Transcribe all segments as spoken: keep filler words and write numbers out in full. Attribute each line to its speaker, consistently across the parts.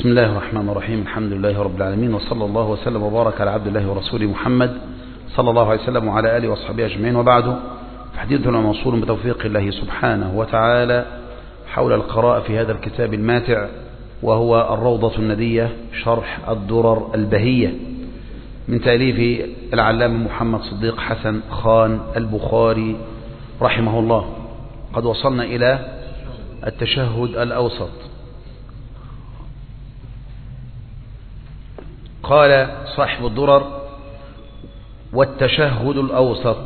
Speaker 1: بسم الله الرحمن الرحيم. الحمد لله رب العالمين، وصلى الله وسلم وبارك على عبد الله ورسوله محمد صلى الله عليه وسلم وعلى آله وصحبه أجمعين، وبعد، فحديثنا موصول بتوفيق الله سبحانه وتعالى حول القراءة في هذا الكتاب الماتع، وهو الروضة الندية شرح الدرر البهية من تأليف العلامة محمد صديق حسن خان البخاري رحمه الله. قد وصلنا إلى التشهد الأوسط. قال صاحب الدرر: والتشهد الأوسط،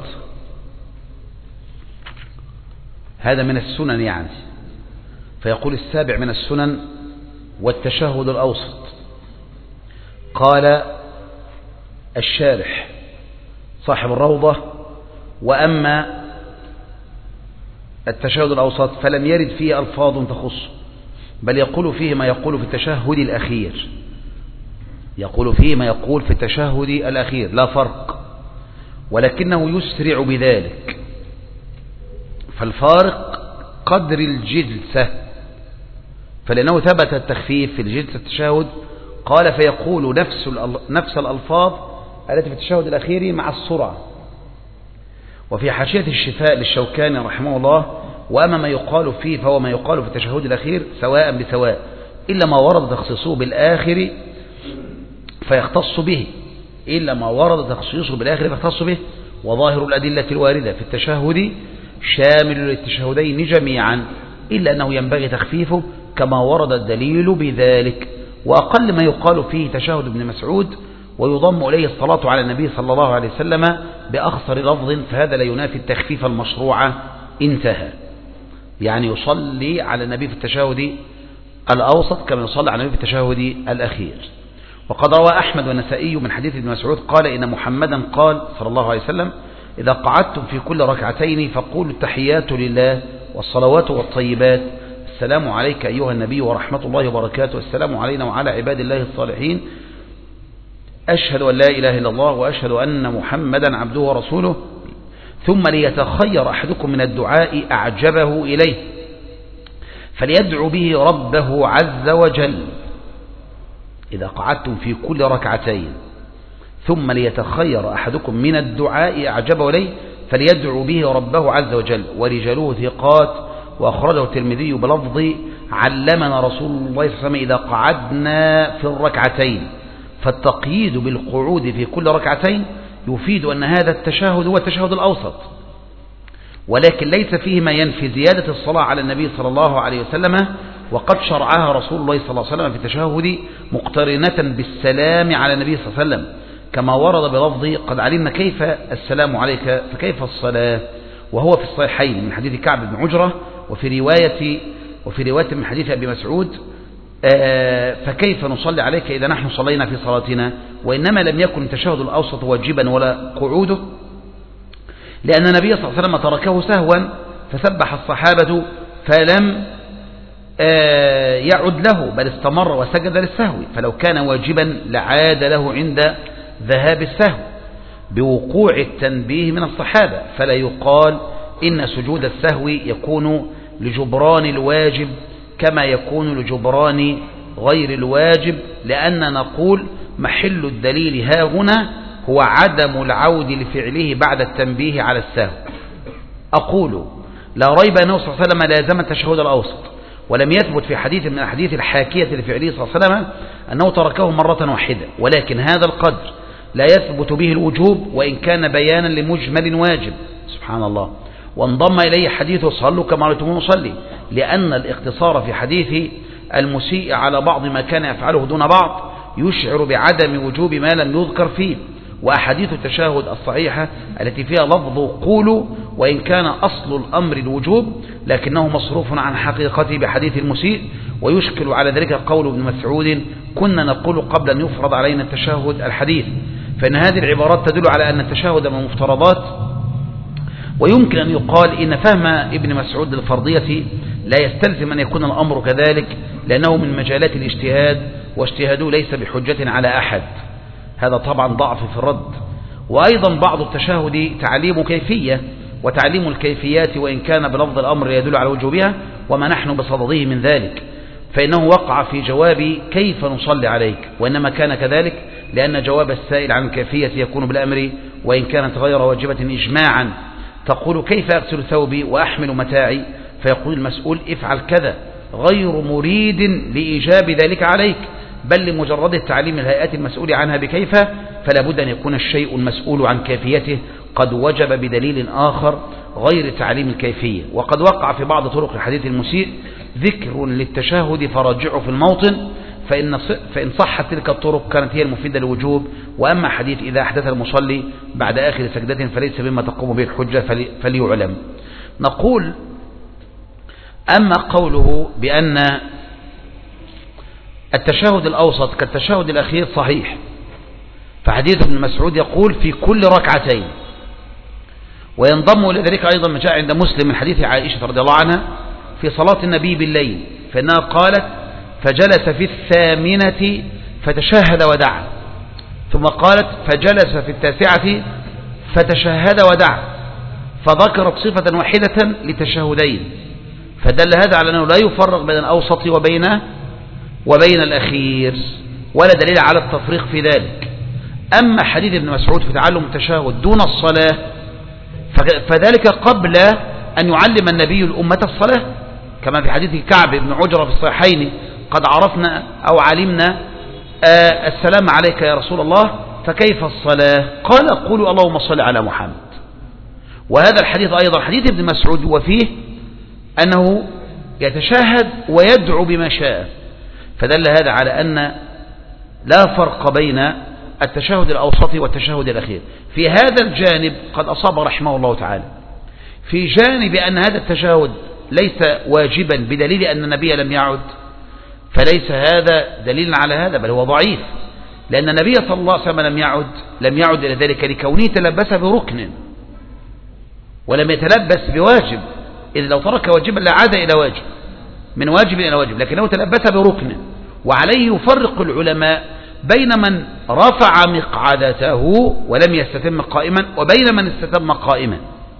Speaker 1: هذا من السنن يعني، فيقول السابع من السنن والتشهد الأوسط. قال الشارح صاحب الروضة: وأما التشهد الأوسط فلم يرد فيه ألفاظ تخص، بل يقول فيه ما يقول في التشهد الأخير، يقول فيه ما يقول في التشهد الأخير، لا فرق، ولكنه يسرع بذلك، فالفارق قدر الجلسة، فلأنه ثبت التخفيف في الجلسة التشهد، قال فيقول نفس نفس الألفاظ التي في التشهد الأخير مع السرعة. وفي حاشية الشفاء للشوكاني رحمه الله: وأما ما يقال فيه فهو ما يقال في التشهد الأخير سواء بسواء، إلا ما ورد تخصيصه بالآخر فيختص به، إلا ما ورد تخصيصه بالآخر فيختص به. وظاهر الأدلة الواردة في التشهد شامل للتشهدين جميعا، إلا أنه ينبغي تخفيفه كما ورد الدليل بذلك. وأقل ما يقال فيه تشهد ابن مسعود، ويضم إليه الصلاة على النبي صلى الله عليه وسلم بأخصر لفظ، فهذا لا ينافي التخفيف المشروع. انتهى. يعني يصلي على النبي في التشهد الأوسط كما يصلي على النبي في التشهد الأخير. وقد روى أحمد والنسائي من حديث ابن مسعود قال: إن محمدا قال صلى الله عليه وسلم: إذا قعدتم في كل ركعتين فقولوا التحيات لله والصلوات والطيبات، السلام عليك أيها النبي ورحمة الله وبركاته، السلام علينا وعلى عباد الله الصالحين، أشهد أن لا إله إلا الله وأشهد أن محمدا عبده ورسوله، ثم ليتخير أحدكم من الدعاء أعجبه إليه فليدعو به ربه عز وجل. إذا قعدتم في كل ركعتين ثم ليتخير أحدكم من الدعاء أعجبه إليه فليدعو به ربه عز وجل. ورجاله ثقات، وأخرجه الترمذي بلفظ: علمنا رسول الله صلى الله عليه وسلم إذا قعدنا في الركعتين. فالتقييد بالقعود في كل ركعتين يفيد أن هذا التشهد هو التشهد الأوسط، ولكن ليس فيه ما ينفي زيادة الصلاة على النبي صلى الله عليه وسلم، وقد شرعها رسول الله صلى الله عليه وسلم في التشهد مقترنة بالسلام على النبي صلى الله عليه وسلم، كما ورد بلفظ: قد علمنا كيف السلام عليك فكيف الصلاة، وهو في الصحيحين من حديث كعب بن عجرة، وفي رواية وفي رواية من حديث أبي مسعود: فكيف نصلي عليك إذا نحن صلينا في صلاتنا. وإنما لم يكن التشهد الأوسط واجبا ولا قعوده، لأن النبي صلى الله عليه وسلم تركه سهوا فسبح الصحابة فلم يعد له، بل استمر وسجد للسهو، فلو كان واجبا لعاد له عند ذهاب السهو بوقوع التنبيه من الصحابة. فلا يقال إن سجود السهو يكون لجبران الواجب كما يكون لجبران غير الواجب، لأن نقول محل الدليل ها هنا هو عدم العود لفعله بعد التنبيه على السهو. أقول: لا ريب أنه صلى الله عليه وسلم لازم التشهد الأوسط، ولم يثبت في حديث من الحديث الحاكية لفعله صلى الله عليه وسلم أنه تركه مرة واحدة، ولكن هذا القدر لا يثبت به الوجوب وإن كان بيانا لمجمل واجب. سبحان الله. وانضم إليه حديث صلوا كما رأيتموني أصلي، لأن الاقتصار في حديث المسيء على بعض ما كان يفعله دون بعض يشعر بعدم وجوب ما لم يذكر فيه. وأحاديث التشهد الصحيحة التي فيها لفظ قولوا، وإن كان أصل الأمر الوجوب لكنه مصروف عن حقيقته بحديث المسيء، ويشكل على ذلك قول ابن مسعود: كنا نقول قبل أن يفرض علينا التشهد الحديث. فإن هذه العبارات تدل على أن التشهد من مفترضات. ويمكن أن يقال إن فهم ابن مسعود للفرضية لا يستلزم أن يكون الأمر كذلك، لأنه من مجالات الاجتهاد، واجتهاده ليس بحجة على أحد. هذا طبعا ضعف في الرد. وأيضا بعض التشهد تعليم كيفية، وتعليم الكيفيات وإن كان بلفظ الأمر يدل على وجوبها وما نحن بصدده من ذلك. فإنه وقع في جواب كيف نصلي عليك، وإنما كان كذلك لأن جواب السائل عن الكيفية يكون بالأمر وإن كانت غير واجبة إجماعا. تقول كيف أغسل ثوبي وأحمل متاعي، فيقول المسؤول افعل كذا، غير مريد لإيجاب ذلك عليك، بل لمجرد تعليم الهيئات المسؤول عنها بكيف، فلا بد أن يكون الشيء المسؤول عن كيفيته قد وجب بدليل آخر غير تعليم الكيفية. وقد وقع في بعض طرق الحديث المسيء ذكر للتشهد فرجعه في الموطن، فإن, فإن صحت تلك الطرق كانت هي المفيدة للوجوب. وأما حديث إذا أحدث المصلي بعد آخر سجدة فليس بما تقوم به الحجة فليعلم. نقول أما قوله بأن التشهد الأوسط كالتشهد الأخير صحيح، فحديث ابن مسعود يقول في كل ركعتين، وينضم إلى ذلك أيضا ما جاء عند مسلم من حديث عائشة رضي الله عنها في صلاة النبي بالليل، فإنها قالت فجلس في الثامنة فتشهد ودعا، ثم قالت فجلس في التاسعة فتشهد ودعا، فذكرت صفة واحدة لتشهدين، فدل هذا على أنه لا يفرق بين الأوسط وبين وبين الأخير، ولا دليل على التفريق في ذلك. أما حديث ابن مسعود في تعلم التشهد دون الصلاة فذلك قبل أن يعلم النبي الأمة الصلاة، كما في حديث كعب بن عجرة في الصحيحين قد عرفنا أو علمنا آه السلام عليك يا رسول الله فكيف الصلاة؟ قال قولوا اللهم صل على محمد. وهذا الحديث أيضا حديث ابن مسعود وفيه أنه يتشهد ويدعو بما شاء، فدل هذا على أن لا فرق بين التشهد الأوسط والتشهد الأخير. في هذا الجانب قد أصاب رحمه الله تعالى، في جانب أن هذا التشهد ليس واجبا بدليل أن النبي لم يعد، فليس هذا دليل على هذا، بل هو ضعيف، لأن النبي صلى الله عليه وسلم لم يعد لم يعد إلى ذلك لكونه تلبس بركن ولم يتلبس بواجب، إذ لو ترك واجبا لعاد إلى واجب، من واجب إلى واجب، لكنه تلبس بركن. وعليه يفرق العلماء بين من رفع مقعدته ولم يستتم قائما وبين من استتم قائما،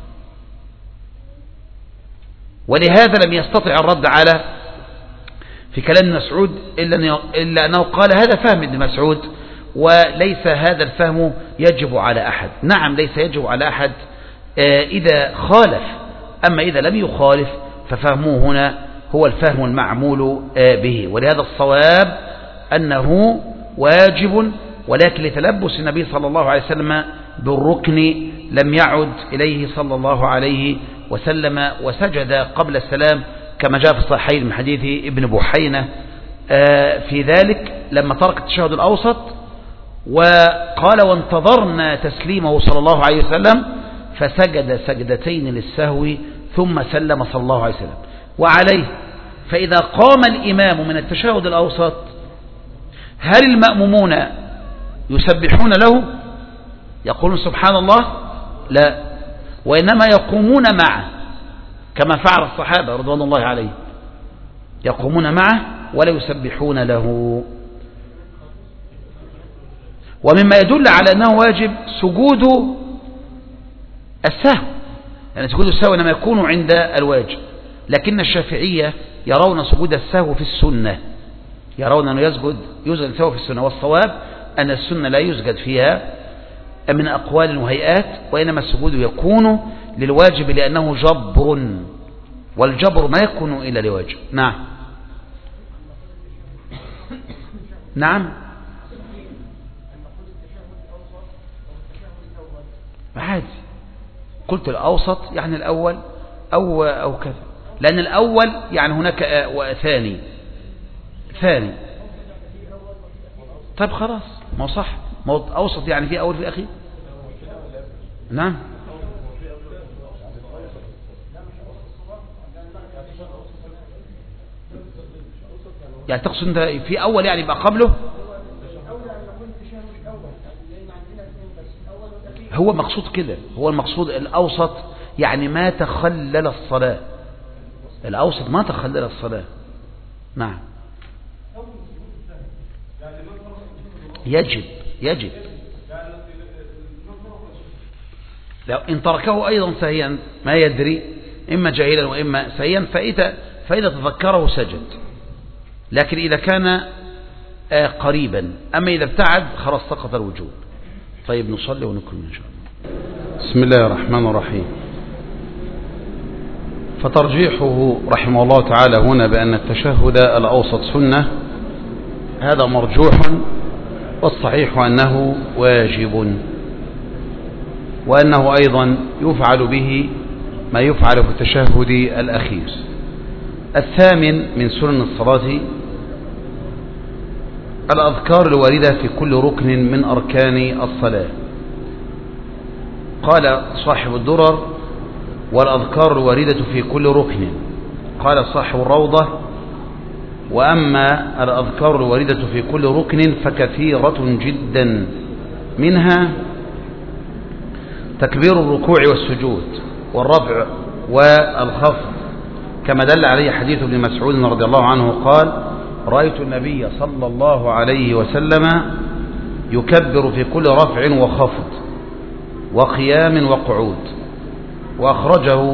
Speaker 1: ولهذا لم يستطع الرد على في كلام مسعود إلا أنه قال هذا فهم ابن مسعود، وليس هذا الفهم يجب على أحد. نعم ليس يجب على أحد إذا خالف، أما إذا لم يخالف ففهمه هنا هو الفهم المعمول به. ولهذا الصواب أنه واجب، ولكن لتلبس النبي صلى الله عليه وسلم بالركن لم يعد إليه صلى الله عليه وسلم وسجد قبل السلام، كما جاء في الصحيحين من حديث ابن بحينة في ذلك لما ترك التشهد الأوسط، وقال وانتظرنا تسليمه صلى الله عليه وسلم فسجد سجدتين للسهو ثم سلم صلى الله عليه وسلم. وعليه فإذا قام الإمام من التشهد الأوسط هل المأمومون يسبحون له يقولون سبحان الله؟ لا، وإنما يقومون معه كما فعل الصحابة رضوان الله عليه، يقومون معه ولا يسبحون له. ومما يدل على أنه واجب سجود السهو، يعني سجود السهو إنما يكون عند الواجب، لكن الشافعية يرون سجود السهو في السنة، يرون أنه يسجد يسجد السهو في السنة، والصواب أن السنة لا يسجد فيها من أقوال وهيئات، وإنما السجود يكون للواجب لأنه جبر، والجبر ما يكون إلا لواجب. نعم نعم عادي، قلت الأوسط يعني الأول أو أو كذا، لأن الأول يعني هناك ثاني ثاني طيب خلاص ما صح، ما أوسط يعني في أول في أخير. نعم يعني تقصد انت في أول يعني يبقى قبله، هو مقصود كده، هو المقصود الأوسط يعني ما تخلل الصلاة، الأوسط ما تخلل الصلاة. نعم يجب يجب لو إن تركه أيضا سهيا ما يدري إما جاهلا وإما سهيا فإذا, فإذا تذكره سجد. لكن إذا كان قريبا، أما إذا ابتعد خلاص سقط الوجوب. طيب نصلي ونكمل إن شاء الله. بسم الله الرحمن الرحيم. فترجيحه رحمه الله تعالى هنا بأن التشهد الأوسط سنة، هذا مرجوح، والصحيح أنه واجب، وأنه أيضا يفعل به ما يفعل في التشهد الأخير. الثامن من سنن الصلاة الأذكار الواردة في كل ركن من أركان الصلاة. قال صاحب الدرر: والأذكار الواردة في كل ركن. قال صاحب الروضة: وأما الأذكار الواردة في كل ركن فكثيرة جدا، منها تكبير الركوع والسجود والرفع والخفض، كما دل عليه حديث ابن مسعود رضي الله عنه قال: رأيت النبي صلى الله عليه وسلم يكبر في كل رفع وخفض وقيام وقعود. وأخرجه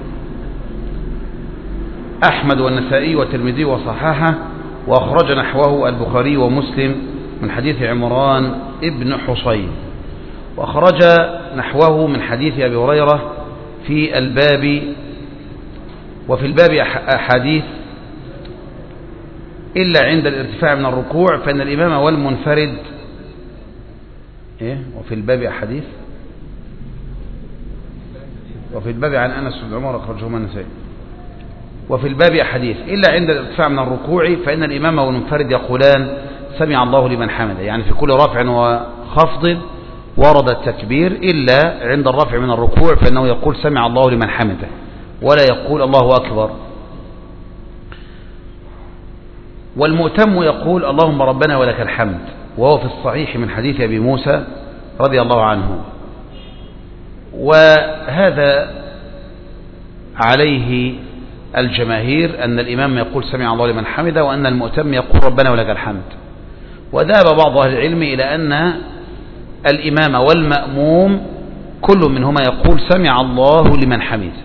Speaker 1: أحمد والنسائي والترمذي وصححه، وأخرج نحوه البخاري ومسلم من حديث عمران ابن حصين، وأخرج نحوه من حديث أبي هريرة في الباب. وفي الباب أحاديث إلا عند الارتفاع من الركوع فإن الإمام والمنفرد إيه؟ وفي الباب أحاديث وفي الباب عن أنس بن عمر أخرجهما النسائي. وفي الباب أحاديث إلا عند الارتفاع من الركوع فإن الإمام والمنفرد يقولان سمع الله لمن حمده، يعني في كل رفع وخفض ورد التكبير، إلا عند الرفع من الركوع فإنه يقول سمع الله لمن حمده، ولا يقول الله أكبر. والمؤتم يقول اللهم ربنا ولك الحمد، وهو في الصحيح من حديث أبي موسى رضي الله عنه. وهذا عليه الجماهير، أن الإمام يقول سمع الله لمن حمده، وأن المؤتم يقول ربنا ولك الحمد. وذهب بعض أهل العلم إلى أن الإمام والمأموم كل منهما يقول سمع الله لمن حمده.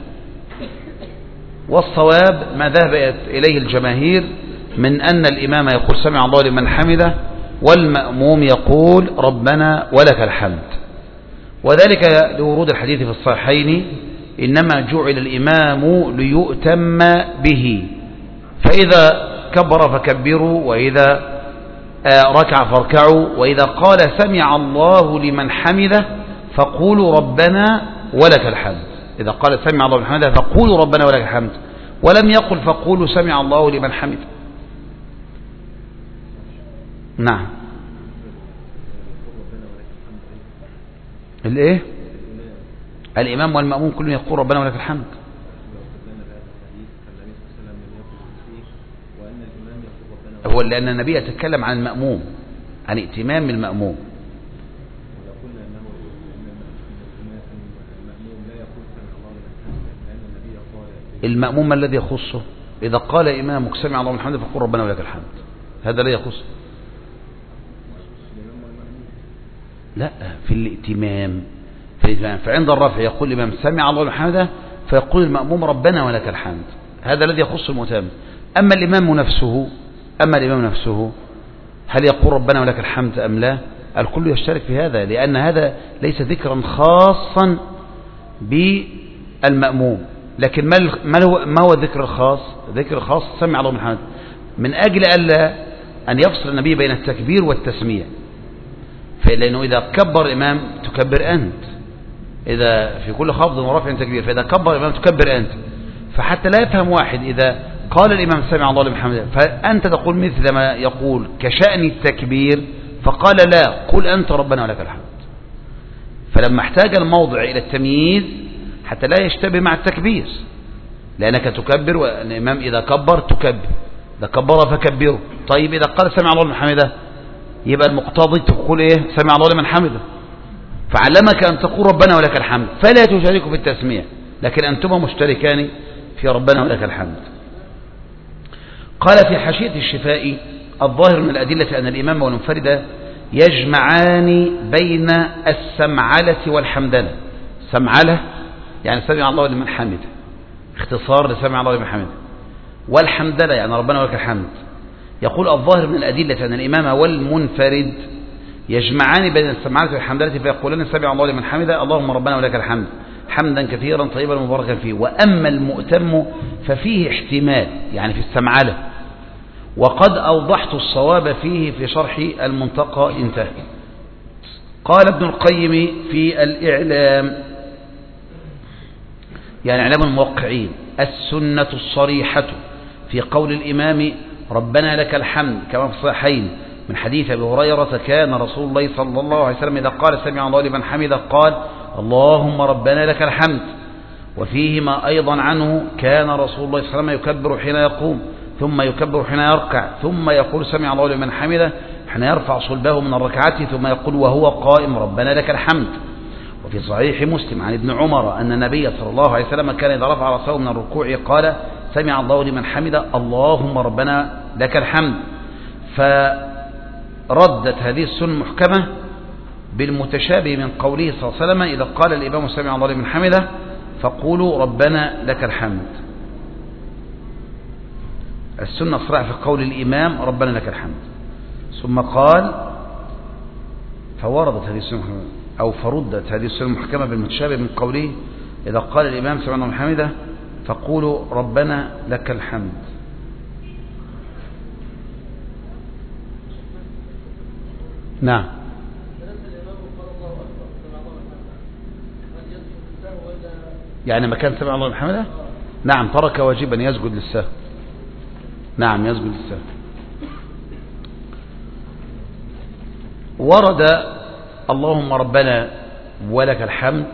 Speaker 1: والصواب ما ذهب إليه الجماهير من أن الإمام يقول سمع الله لمن حمده، والمأموم يقول ربنا ولك الحمد. وذلك لورود الحديث في الصحيحين: إنما جعل الإمام ليؤتم به، فإذا كبر فكبروا، وإذا ركع فاركعوا، وإذا قال سمع الله لمن حمده فقولوا ربنا ولك الحمد. إذا قال سمع الله لمن حمده فقولوا ربنا ولك الحمد، ولم يقل فقولوا سمع الله لمن حمده. نعم. الايه؟ الإمام والمأموم كلهم يقول ربنا ولك الحمد. هو لأن النبي يتكلم عن المأموم، عن ائتمام المأموم. المأموم ما الذي يخصه؟ إذا قال إمامك سمع الله لمن حمده فقل ربنا ولك الحمد، هذا لا يخص. لا، في الائتمام، في الائتمام فعند الرفع يقول الإمام سمع الله لمن حمده فيقول المأموم ربنا ولك الحمد، هذا الذي يخص المؤتم. أما الإمام نفسه أما الإمام نفسه هل يقول ربنا ولك الحمد أم لا؟ الكل يشترك في هذا، لأن هذا ليس ذكرا خاصا بالمأموم. لكن ما هو ما هو الذكر الخاص؟ ذكر خاص سمع الله لمن حمده، من أجل ألا أن يفصل النبي بين التكبير والتسميع. فلأنه إذا كبر الإمام تكبر أنت، إذا في كل خفض ورفع تكبير، فإذا كبر الإمام تكبر أنت. فحتى لا يفهم واحد إذا قال الإمام سمع الله لمن حمده فأنت تقول مثل ما يقول كشأن التكبير، فقال لا، قل أنت ربنا ولك الحمد. فلما احتاج الموضع إلى التمييز حتى لا يشتبه مع التكبير، لأنك تكبر، والإمام إذا كبر تكبر، إذا كبر فكبره. طيب إذا قال سمع الله لمن حمده يبقى المقتضي تقول إيه؟ سمع الله لمن حمده. فعلمك أن تقول ربنا ولك الحمد، فلا تشارك في التسمية، لكن أنتما مشتركان في ربنا ولك الحمد. قال في حاشية الشفاء: الظاهر من الأدلة أن الإمام والمنفرد يجمعان بين السمعلة والحمدلة. سمعلة يعني سمع الله لمن حمده، اختصار لسمع الله لمن حمده، والحمدلة يعني ربنا ولك الحمد. يقول الظاهر من الأدلة أن الإمام والمنفرد يجمعان بين السماعات والحمدلة فيقولون سمع الله لمن حمده اللهم ربنا ولك الحمد حمدا كثيرا طيبا مباركا فيه. وأما المؤتم ففيه احتمال يعني في السمعلة، وقد أوضحت الصواب فيه في شرح المنتقى انتهى. قال ابن القيم في الإعلام يعني إعلام الموقعين السنة الصريحة في قول الإمام ربنا لك الحمد كما في الصحيحين من حديث أبي هريرة كان رسول الله صلى الله عليه وسلم إذا قال سمع الله لمن حمده قال اللهم ربنا لك الحمد. وفيهما أيضا عنه كان رسول الله صلى الله عليه وسلم يكبر حين يقوم ثم يكبر حين يركع ثم يقول سمع الله لمن حمده حين يرفع صلبه من الركعات ثم يقول وهو قائم ربنا لك الحمد. وفي صحيح مسلم عن ابن عمر أن النبي صلى الله عليه وسلم كان إذا رفع رأسه من الركوع قال سمع الله لمن حمده اللهم ربنا لك الحمد. فردت هذه السنة المحكمة بالمتشابه من قوله صلى الله عليه وسلم إذا قال الإمام سمع الله لمن حمده فقولوا ربنا لك الحمد. السنة الصريحة في قول الإمام ربنا لك الحمد. ثم قال فوردت هذه السنة أو فردت هذه السنة المحكمة بالمتشابه من قوله إذا قال الإمام سمع الله لمن حمده فقولوا ربنا لك الحمد. نعم يعني ما كان سمع الله لمن حمده نعم ترك واجبا يسجد للسهو. نعم يسجد للسهو. ورد اللهم ربنا ولك الحمد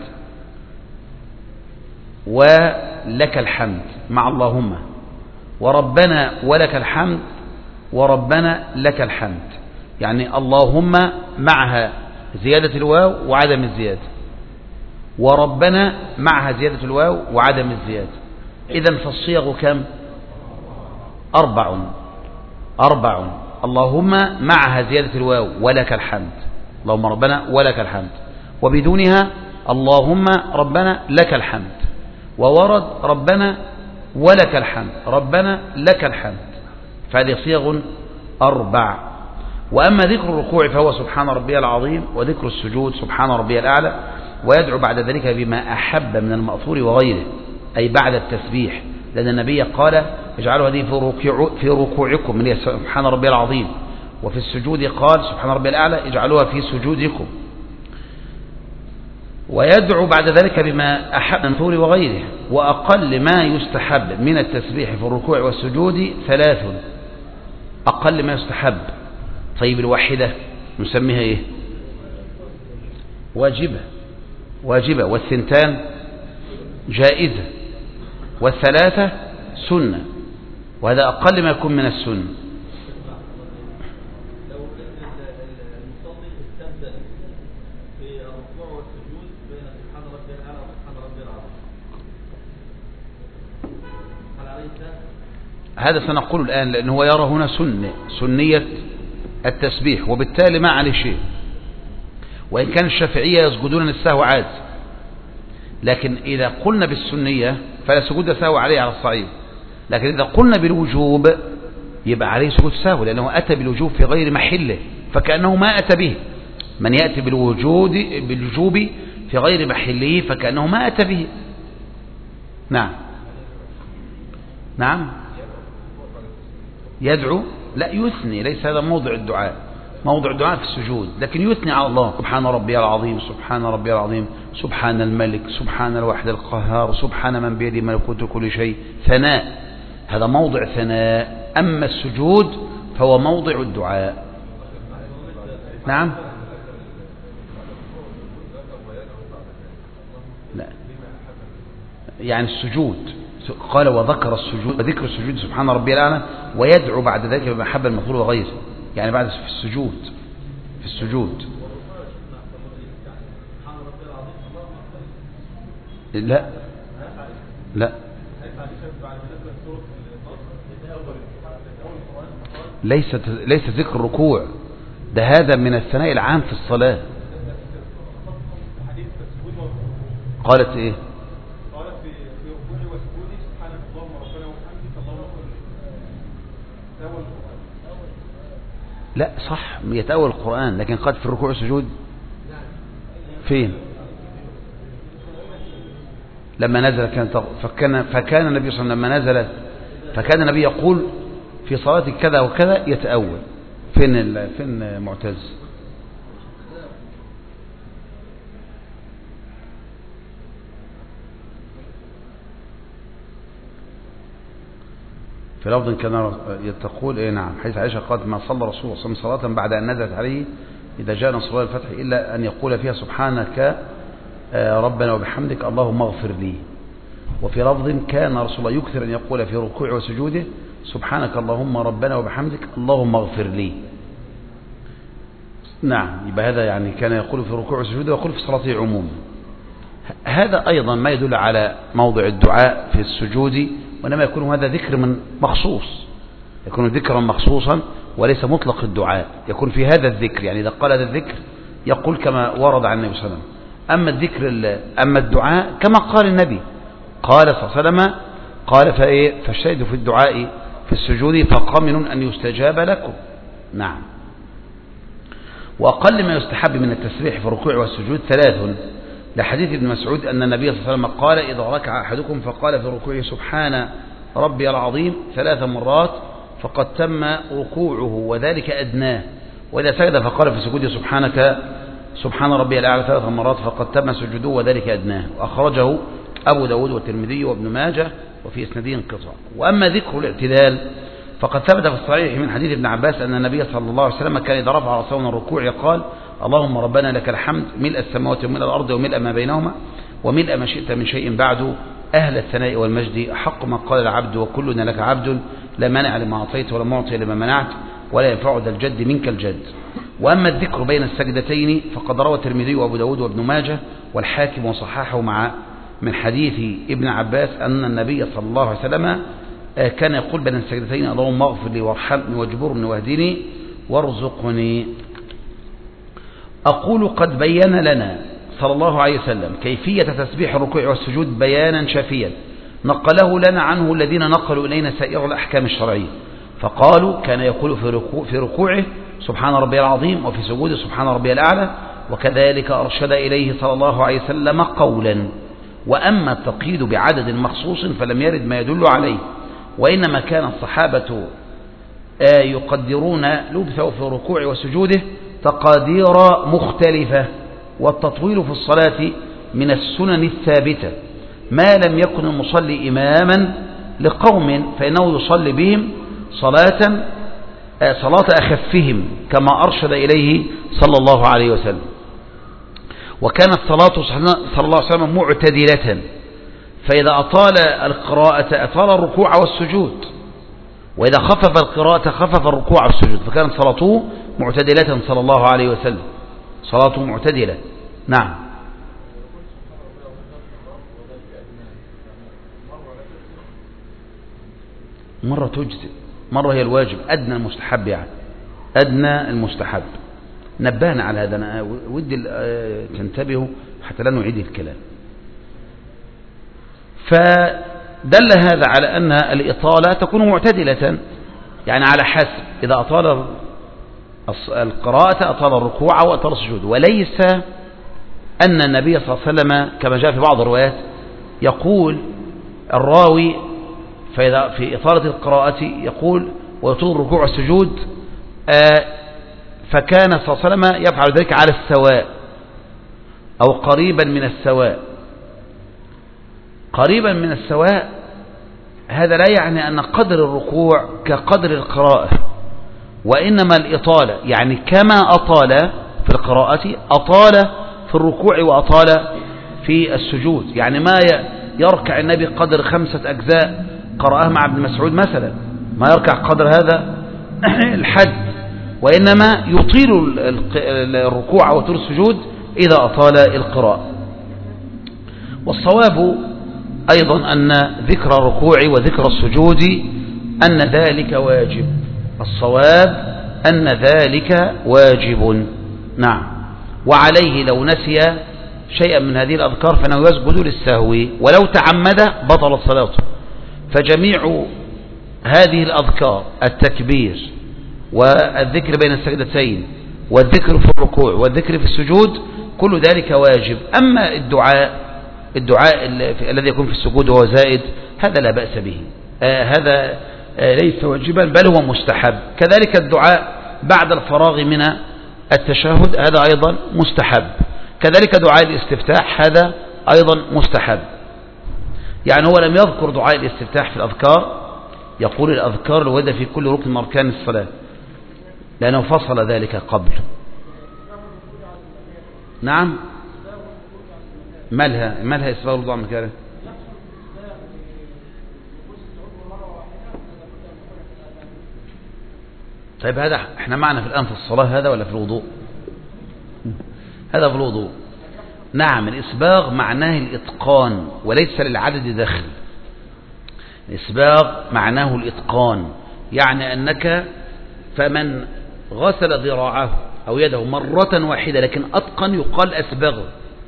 Speaker 1: ولك الحمد مع اللهم وربنا ولك الحمد وربنا لك الحمد يعني اللهم معها زيادة الواو وعدم الزيادة وربنا معها زيادة الواو وعدم الزيادة. إذن فالصيغ كم؟ أربع أربع اللهم معها زيادة الواو ولك الحمد اللهم ربنا ولك الحمد وبدونها اللهم ربنا لك الحمد وورد ربنا ولك الحمد ربنا لك الحمد فهذه صيغ أربع. وأما ذكر الركوع فهو سبحان ربي العظيم وذكر السجود سبحان ربي الأعلى ويدعو بعد ذلك بما أحب من المأثور وغيره أي بعد التسبيح لأن النبي قال اجعلوا هذه في ركوعكم من سبحان ربي العظيم وفي السجود قال سبحان ربي الأعلى اجعلوها في سجودكم. ويدعو بعد ذلك بما أحب من المأثور وغيره. وأقل ما يستحب من التسبيح في الركوع والسجود ثلاث أقل ما يستحب. طيب الواحدة نسميها إيه؟ واجبة واجبة والثنتان جائزة والثلاثة سنة وهذا أقل ما يكون من السنة. هذا سنقول الآن لأنه هو يرى هنا سنة سنية التسبيح وبالتالي ما عليه شيء. وإن كان الشافعية يسجدون للسهو عاد لكن إذا قلنا بالسنية فلا سجود سهو عليه على الصعيد لكن إذا قلنا بالوجوب يبقى عليه سجود سهو لأنه أتى بالوجوب في غير محله فكأنه ما أتى به. من يأتي بالوجود بالوجوب في غير محله فكأنه ما أتى به. نعم نعم يدعو لا يثني ليس هذا موضع الدعاء. موضع الدعاء في السجود لكن يثني على الله سبحان ربي العظيم سبحان ربي العظيم سبحان الملك سبحان الواحد القهار سبحان من بيده ملكوت كل شيء ثناء هذا موضع ثناء. أما السجود فهو موضع الدعاء. نعم لا يعني السجود قال وذكر السجود وذكر السجود سبحان ربي الأعلى ويدعو بعد ذلك بمحبة المطلوب وغيره يعني بعد في السجود في السجود لا لا ليست ليس ذكر الركوع ده هذا من الثناء العام في الصلاة. قالت ايه لا صح يتأول القرآن، لكن قد في الركوع والسجود فين؟ لما نزل كان فكان فكان النبي صلى الله عليه وسلم لما نزل فكان النبي يقول في صلاة كذا وكذا يتأول. فين فين معتز؟ في لفظ كان تقول ايه نعم حيث عائشة قالت ما صلى رسول الله صلى الله عليه وسلم صلاة بعد أن نزلت عليه إذا جاء نصر الله الفتح إلا أن يقول فيها سبحانك ربنا وبحمدك اللهم اغفر لي. وفي لفظ كان رسول الله يكثر أن يقول في ركوعه وسجوده سبحانك اللهم ربنا وبحمدك اللهم اغفر لي. نعم يبقى هذا يعني كان يقول في ركوعه وسجوده ويقول في صلاته عموما. هذا أيضا ما يدل على موضع الدعاء في السجود، وإنما يكون هذا ذكر من مخصوص، يكون ذكرا مخصوصا وليس مطلق الدعاء، يكون في هذا الذكر، يعني إذا قال هذا الذكر يقول كما ورد عن النبي صلى الله عليه وسلم. أما الذكر أما الدعاء كما قال النبي قال صلى الله عليه وسلم قال فإيه فاجتهدوا في الدعاء في السجود فقمن أن يستجاب لكم. نعم. وأقل ما يستحب من التسبيح في الركوع والسجود ثلاث، لحديث ابن مسعود أن النبي صلى الله عليه وسلم قال إذا ركع أحدكم فقال في ركوعه سبحان ربي العظيم ثلاث مرات فقد تم ركوعه وذلك أدناه، وإذا سجد فقال في سجوده سبحانك سبحان ربي الأعلى ثلاث مرات فقد تم سجوده وذلك أدناه. وأخرجه أبو داود والترمذي وابن ماجه وفي إسناده انقطاع. وأما ذكر الاعتدال فقد ثبت في الصحيح من حديث ابن عباس أن النبي صلى الله عليه وسلم كان إذا رفع رأسه من الركوع قال اللهم ربنا لك الحمد ملء السماوات وملء الأرض وملء ما بينهما وملء ما شئت من شيء بعد أهل الثناء والمجد أحق ما قال العبد وكلنا لك عبد لا مانع لما أعطيت ولا معطي لما منعت ولا ينفع ذا الجد منك الجد. وأما الذكر بين السجدتين فقد روى الترمذي وأبو داود وابن ماجه والحاكم وصححه مع من حديث ابن عباس أن النبي صلى الله عليه وسلم كان يقول بين السجدتين اللهم اغفر لي وارحمني واجبرني واهدني وارزقني. أقول قد بين لنا صلى الله عليه وسلم كيفية تسبيح الركوع والسجود بيانا شافيا نقله لنا عنه الذين نقلوا إلينا سائر الأحكام الشرعية، فقالوا كان يقول في, ركوع في ركوعه سبحان ربي العظيم وفي سجوده سبحان ربي الأعلى، وكذلك أرشد إليه صلى الله عليه وسلم قولا. وأما التقييد بعدد مخصوص فلم يرد ما يدل عليه، وإنما كان الصحابة يقدرون لبثه في ركوعه وسجوده تقادير مختلفة، والتطويل في الصلاة من السنن الثابتة ما لم يكن المصلي إماما لقوم فإنه يصلي بهم صلاة صلاة أخفهم كما أرشد إليه صلى الله عليه وسلم. وكانت صلاة صلى الله عليه وسلم معتدلة، فإذا أطال القراءة أطال الركوع والسجود، وإذا خفف القراءة خفف الركوع والسجود، فكانت صلاته معتدلة صلى الله عليه وسلم، صلاته معتدلة. نعم. مرة تجزئ، مرة هي الواجب، أدنى المستحب، يعني أدنى المستحب. نبهنا على هذا، أنا ودي تنتبهوا حتى لا نعيد الكلام. فدل هذا على أن الإطالة تكون معتدلة، يعني على حسب، إذا أطال القراءة أطال الركوع وأطال السجود، وليس أن النبي صلى الله عليه وسلم كما جاء في بعض الروايات يقول الراوي فإذا في إطالة القراءة يقول ويطول الركوع والسجود فكان صلى الله عليه وسلم يفعل ذلك على السواء أو قريبا من السواء. قريبا من السواء هذا لا يعني أن قدر الركوع كقدر القراءة، وإنما الإطالة يعني كما أطال في القراءة أطال في الركوع وأطال في السجود، يعني ما يركع النبي قدر خمسة أجزاء قرأها مع ابن مسعود مثلا، ما يركع قدر هذا الحد، وإنما يطيل الركوع ويطيل السجود إذا أطال القراءة. والصواب أيضا أن ذكر الركوع وذكر السجود أن ذلك واجب، الصواب أن ذلك واجب. نعم. وعليه لو نسي شيئا من هذه الأذكار فإنه يسجد للسهو، ولو تعمد بطلت صلاته. فجميع هذه الأذكار التكبير والذكر بين السجدتين والذكر في الركوع والذكر في السجود، كل ذلك واجب. أما الدعاء الدعاء الذي يكون في السجود وهو زائد هذا لا بأس به، آه هذا آه ليس واجبا بل هو مستحب. كذلك الدعاء بعد الفراغ من التشهد هذا أيضا مستحب. كذلك دعاء الاستفتاح هذا أيضا مستحب. يعني هو لم يذكر دعاء الاستفتاح في الأذكار، يقول الأذكار الواردة في كل ركن من أركان الصلاة، لأنه فصل ذلك قبل. نعم. مالها مالها إسباغ الوضوء عن مكانه؟ طيب هذا احنا معنا في الآن في الصلاة هذا ولا في الوضوء؟ هذا في الوضوء. نعم. الإسباغ معناه الإتقان وليس للعدد دخل. الإسباغ معناه الإتقان، يعني أنك فمن غسل ذراعه أو يده مرة واحدة لكن أتقن يقال أسبغ.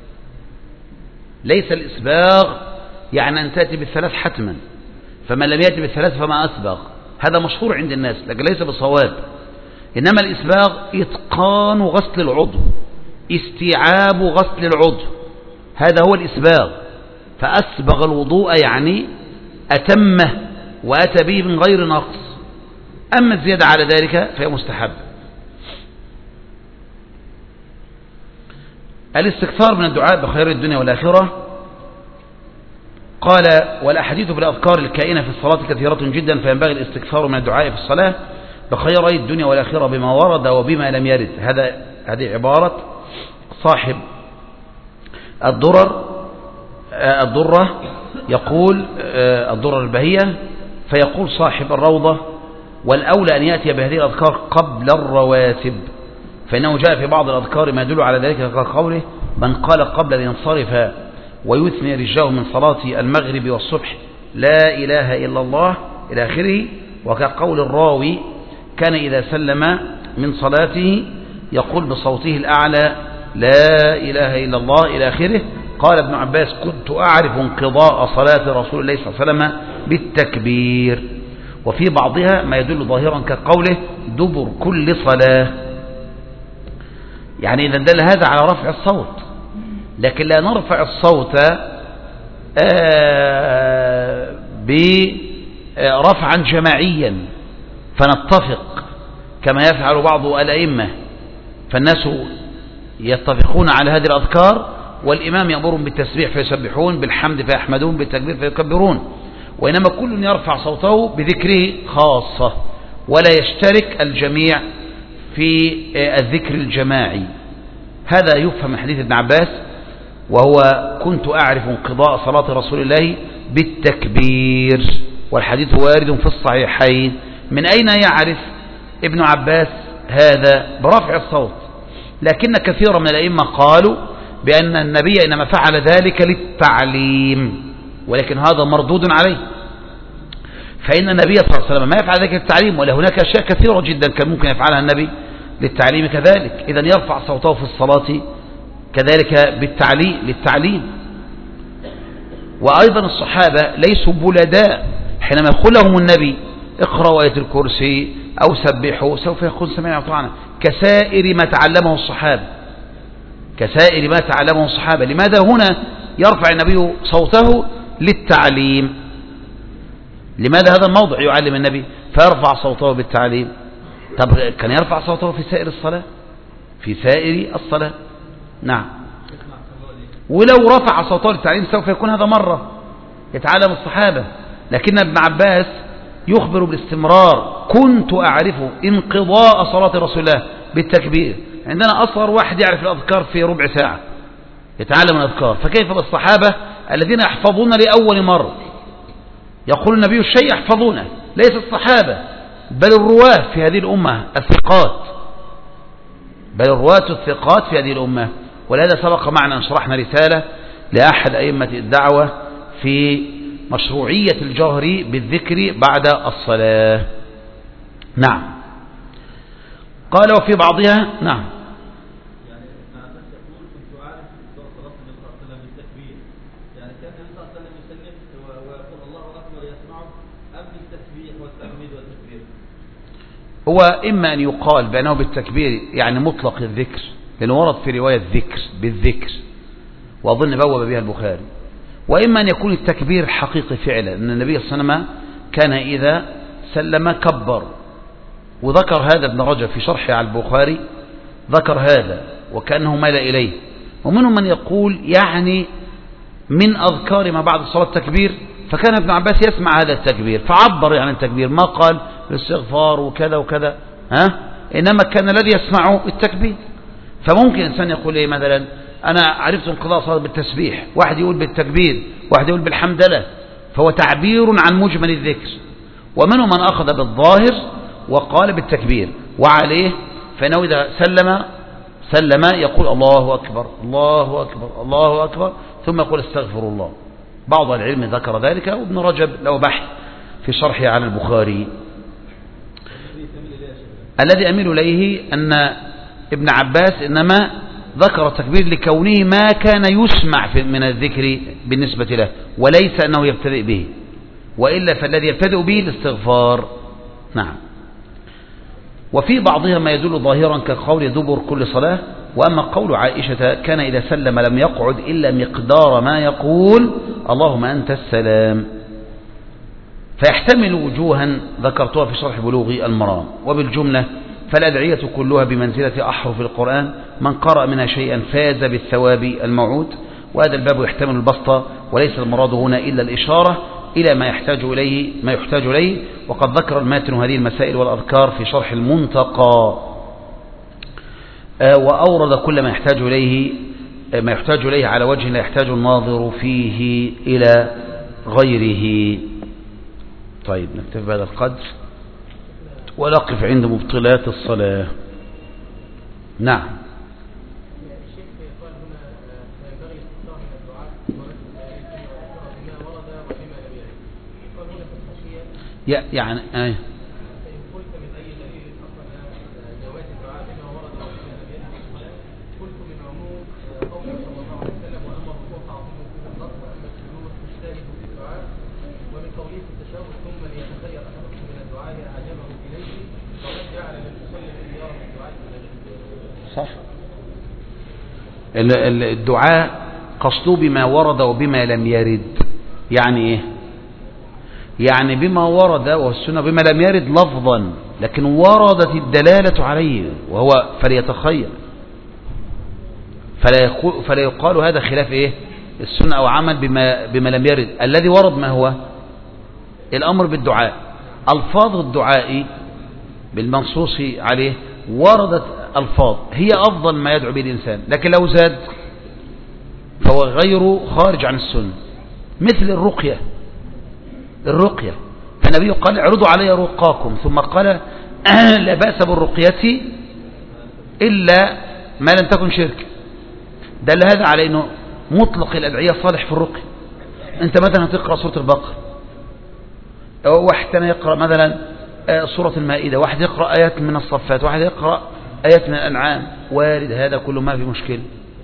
Speaker 1: ليس الإسباغ يعني أن تأتي بالثلاث حتما، فمن لم يأتي بالثلاث فما أسبغ. هذا مشهور عند الناس لكن ليس بصواب. إنما الإسباغ إتقان غسل العضو، استيعاب غسل العضو، هذا هو الإسباغ. فأسبغ الوضوء يعني أتمه وأتى به من غير نقص. أما الزيادة على ذلك فهي مستحب. الاستكثار من الدعاء بخير الدنيا والآخرة، قال والأحاديث في الأذكار الكائنة في الصلاة كثيرة جدا، فينبغي الاستكثار من الدعاء في الصلاة بخيري الدنيا والآخرة بما ورد وبما لم يرد. هذا هذه عبارة صاحب الدرر الدرة، يقول الدرر البهية، فيقول صاحب الروضة والأولى أن يأتي بهذه الأذكار قبل الرواتب، فإنه جاء في بعض الأذكار ما يدل على ذلك كقوله من قال قبل أن ينصرف ويثني رجاه من صلاة المغرب والصبح لا إله إلا الله إلى آخره، وكقول الراوي كان إذا سلم من صلاته يقول بصوته الأعلى لا إله إلا الله إلى آخره. قال ابن عباس كنت أعرف انقضاء صلاة رسول الله صلى الله عليه وسلم بالتكبير. وفي بعضها ما يدل ظاهرا كقوله دبر كل صلاة، يعني إذا دل هذا على رفع الصوت، لكن لا نرفع الصوت برفعا جماعيا فنتفق كما يفعل بعض الأئمة، فالناس يتفقون على هذه الأذكار والإمام يأمرهم بالتسبيح فيسبحون، بالحمد فيحمدون، بالتكبير فيكبرون، وإنما كل يرفع صوته بذكره خاصة ولا يشترك الجميع في الذكر الجماعي. هذا يفهم من حديث ابن عباس وهو كنت أعرف انقضاء صلاة رسول الله بالتكبير، والحديث وارد في الصحيحين. من أين يعرف ابن عباس هذا برفع الصوت؟ لكن كثيرا من الأئمة قالوا بأن النبي إنما فعل ذلك للتعليم، ولكن هذا مردود عليه، فإن النبي صلى الله عليه وسلم ما يفعل ذلك للتعليم، ولا هناك أشياء كثيرة جدا كان ممكن يفعلها النبي للتعليم كذلك. إذن يرفع صوته في الصلاة كذلك بالتعليم للتعليم. وأيضا الصحابة ليسوا بلداء، حينما يقول لهم النبي اقرأوا آية الكرسي أو سبحوا سوف يقول سمعنا وأطعنا، كسائر ما تعلمه الصحابة كسائر ما تعلمه الصحابة. لماذا هنا يرفع النبي صوته للتعليم؟ لماذا هذا الموضع يعلم النبي فيرفع صوته بالتعليم؟ طب كان يرفع صوته في سائر الصلاة في سائر الصلاة نعم. ولو رفع صوته للتعليم سوف يكون هذا مرة يتعلم الصحابة، لكن ابن عباس يخبر بالاستمرار كنت أعرف انقضاء صلاة رسول الله بالتكبير. عندنا أصغر واحد يعرف الأذكار في ربع ساعة يتعلم الأذكار، فكيف بالصحابة الذين يحفظون لأول مرة؟ يقول النبي الشيء يحفظونه، ليس الصحابة بل الرواة في هذه الأمة الثقات بل الرواة الثقات في هذه الأمة. ولهذا سبق معنا أن شرحنا رسالة لأحد أئمة الدعوة في مشروعية الجهر بالذكر بعد الصلاة. نعم. قال وفي بعضها نعم هو إما أن يقال بأنه بالتكبير يعني مطلق الذكر، لأنه ورد في رواية ذكر بالذكر، وأظن بوب بها البخاري. وإما أن يكون التكبير حقيقي فعلا، أن النبي صلى الله عليه وسلم كان إذا سلم كبر، وذكر هذا ابن رجب في شرحه على البخاري، ذكر هذا وكأنه مال إليه. ومنهم من يقول يعني من أذكار ما بعد الصلاة التكبير، فكان ابن عباس يسمع هذا التكبير فعبر عن التكبير، ما قال الاستغفار وكذا وكذا، ها؟ إنما كان الذي يسمعه التكبير. فممكن إنسان يقول إيه مثلا أنا عرفت انقضاء صلاة بالتسبيح، واحد يقول بالتكبير، واحد يقول بالحمدلة، فهو تعبير عن مجمل الذكر. ومنهم من أخذ بالظاهر وقال بالتكبير، وعليه فإنه إذا سلم سلم يقول الله أكبر الله أكبر الله أكبر، ثم يقول استغفر الله. بعض العلم ذكر ذلك، وابن رجب له بحث في شرحه على البخاري. الذي أميل إليه أن ابن عباس إنما ذكر التكبير لكونه ما كان يسمع من الذكر بالنسبة له، وليس أنه يبتدئ به، وإلا فالذي يبتدئ به الاستغفار. نعم. وفي بعضها ما يدل ظاهرا كقول دبر كل صلاة. وأما قول عائشة كان إذا سلم لم يقعد إلا مقدار ما يقول اللهم أنت السلام، فيحتمل وجوها ذكرتها في شرح بلوغ المرام. وبالجملة فالأدعية كلها بمنزلة أحرف القرآن، من قرأ منها شيئا فاز بالثواب الموعود. وهذا الباب يحتمل البسط، وليس المراد هنا إلا الإشارة إلى ما يحتاج إليه ما يحتاج إليه. وقد ذكر الماتن هذه المسائل والأذكار في شرح المنتقى، وأورد كل ما يحتاج إليه ما يحتاج إليه على وجه لا يحتاج الناظر فيه إلى غيره. طيب نكتفي بهذا القدر ونقف عند مبطلات الصلاة. نعم. يعني آه. صح. الدعاء قصده بما ورد وبما لم يرد. يعني ايه؟ يعني بما ورد والسنة، بما لم يرد لفظا لكن وردت الدلالة عليه، وهو فليتخير، فلا يقول فلا يقال هذا خلاف ايه السنة او عمل بما بما لم يرد. الذي ورد ما هو الامر بالدعاء، الفاظ الدعاء بالمنصوص عليه وردت الفاظ هي افضل ما يدعو به الانسان، لكن لو زاد فهو غير خارج عن السنة. مثل الرقية، الرقية فالنبي قال اعرضوا علي رقاكم، ثم قال لا بأس بالرقية إلا ما لم تكن شرك. دل هذا على أنه مطلق الأدعية صالح في الرقية. أنت مثلا تقرأ سورة البقرة، واحد يقرأ مثلا سورة المائدة، واحد يقرأ آيات من الصفات، واحد يقرأ آيات من الأنعام، وارد هذا كله ما في مشكلة.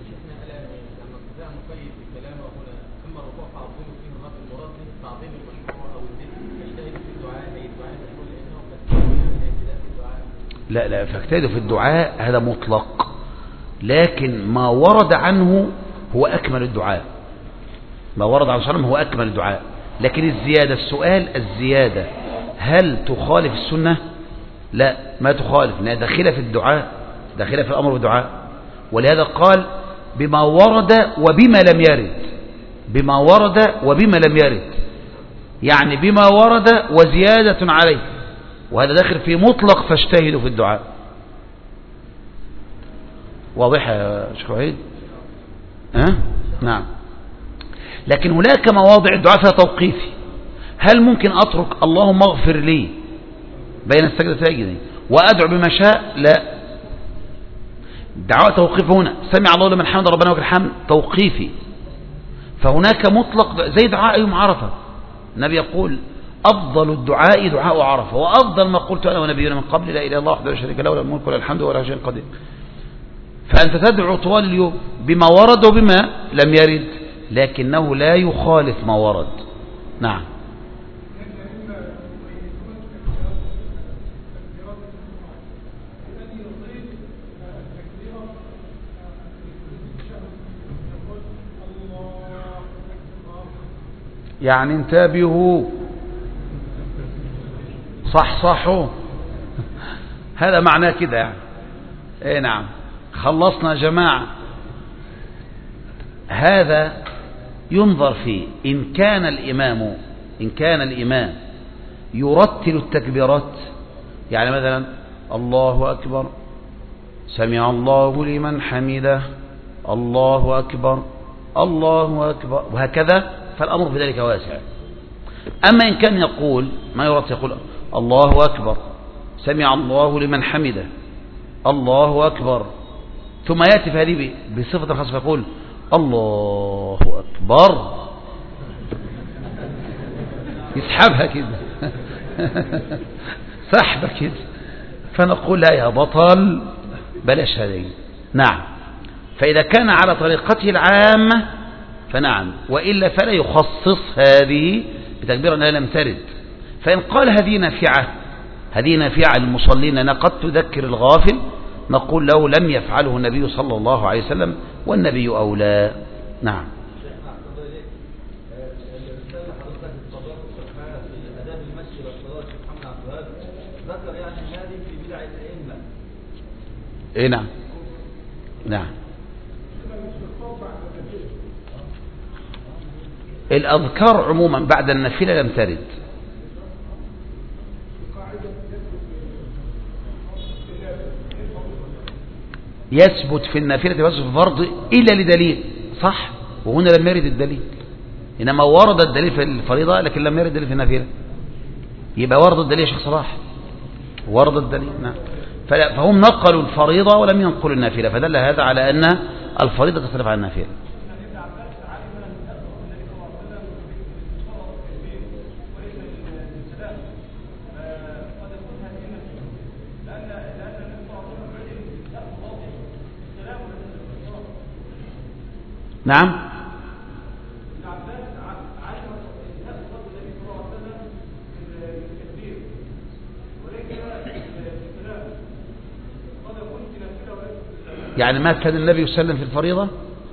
Speaker 1: لا لا فاجتهدوا في الدعاء هذا مطلق، لكن ما ورد عنه هو أكمل الدعاء، ما ورد عن صلى هو أكمل الدعاء. لكن الزيادة، السؤال الزيادة هل تخالف السنة؟ لا ما تخالف، لأنها داخلة في الدعاء، داخلة في الأمر بالدعاء. ولهذا قال بما ورد وبما لم يرد، بما ورد وبما لم يرد، يعني بما ورد وزيادة عليه، وهذا داخل في مطلق فاجتهدوا في الدعاء. واضح يا شيخ وحيد؟ أه؟ نعم. لكن هناك مواضع الدعاء فيها توقيفي. هل ممكن أترك اللهم اغفر لي بين السجدتين وأدعو بما شاء؟ لا، الدعاء توقيف. هنا سمع الله لمن حمد ربنا ولك الحمد توقيفي، فهناك مطلق زي دعاء يوم عرفة. النبي يقول أفضل الدعاء دعاء عرفة، وأفضل ما قلت أنا ونبينا من قبل لا إله إلا الله وحده لا شريك له له الملك وله الحمد وله شيء قدير. فأنت تدعو طوال اليوم بما ورد وبما لم يرد، لكنه لا يخالف ما ورد. نعم. يعني انتبهوا صح صحوا هذا معناه كده يعني. ايه نعم خلصنا يا جماعة. هذا ينظر فيه إن كان الإمام إن كان الإمام يرتل التكبيرات، يعني مثلا الله أكبر سمع الله لمن حمده الله أكبر الله أكبر وهكذا، فالأمر في ذلك واسع. أما إن كان يقول ما يرتل يقول الله أكبر سمع الله لمن حمده الله أكبر، ثم يأتي في هذه بصفة خاصة فيقول الله أكبر، يسحبها كده سحبة كده، فنقول لا يا بطل بلاش هذه. نعم. فإذا كان على طريقته العامة فنعم، وإلا فلا يخصص هذه بتكبير أنها لم ترد. فإن قال هذه نافعة هذه نافعة للمصلين أنها قد تذكر الغافل، نقول له لم يفعله النبي صلى الله عليه وسلم والنبي أولى. نعم. ايه نعم نعم. الأذكار عموما بعد النافلة لم ترد. يثبت في النافلة ويثبت في الفرض إلا لدليل صح، وهنا لم يرد الدليل، إنما ورد الدليل في الفريضة لكن لم يرد الدليل في النافلة. يبقى ورد الدليل يا شيخ صلاح، ورد الدليل. نعم. فهم نقلوا الفريضة ولم ينقلوا النافلة، فدل هذا على أن الفريضة تختلف عن النافلة. نعم. يعني ما كان النبي يسلم في الفريضة؟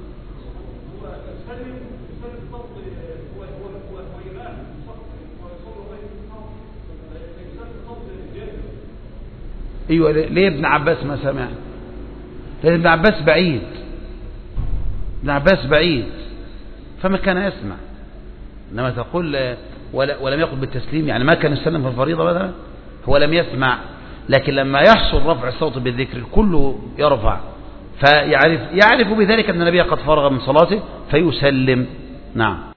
Speaker 1: ايوه. ليه ابن عباس ما سمع؟ لأن ابن عباس بعيد ابن عباس بعيد فما كان يسمع. انما تقول ولم يقل بالتسليم، يعني ما كان يسلم في الفريضة مثلا، هو لم يسمع، لكن لما يحصل رفع الصوت بالذكر الكل يرفع، فيعرف يعرف بذلك أن النبي قد فرغ من صلاته فيسلم. نعم.